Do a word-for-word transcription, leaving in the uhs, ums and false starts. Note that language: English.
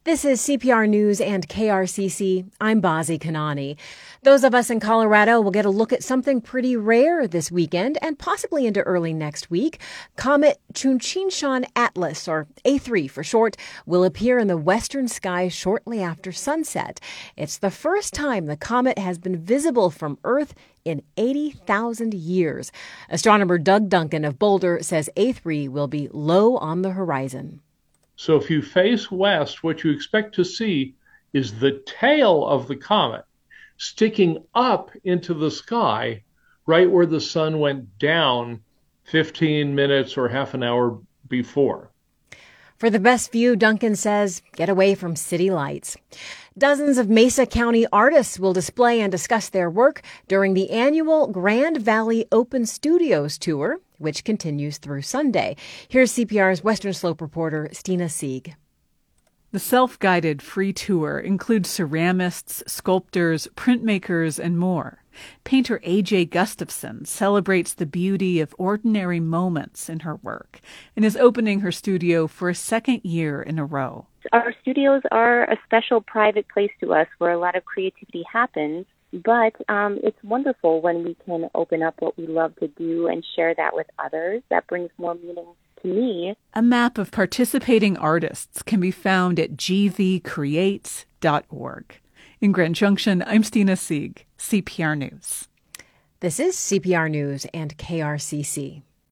This is C P R News and K R C C. I'm Bazi Kanani. Those of us in Colorado will get a look at something pretty rare this weekend and possibly into early next week. Comet Chunqinshan Atlas, or A three for short, will appear in the western sky shortly after sunset. It's the first time the comet has been visible from Earth in eighty thousand years. Astronomer Doug Duncan of Boulder says A three will be low on the horizon. So if you face west, what you expect to see is the tail of the comet sticking up into the sky right where the sun went down fifteen minutes or half an hour before. For the best view, Duncan says, get away from city lights. Dozens of Mesa County artists will display and discuss their work during the annual Grand Valley Open Studios Tour, which continues through Sunday. Here's C P R's Western Slope reporter, Stina Sieg. The self-guided free tour includes ceramists, sculptors, printmakers, and more. Painter A J Gustafson celebrates the beauty of ordinary moments in her work and is opening her studio for a second year in a row. Our studios are a special private place to us where a lot of creativity happens, but um, it's wonderful when we can open up what we love to do and share that with others. That brings more meaning to me. A map of participating artists can be found at g v creates dot org. In Grand Junction, I'm Stina Sieg, C P R News. This is C P R News and K R C C.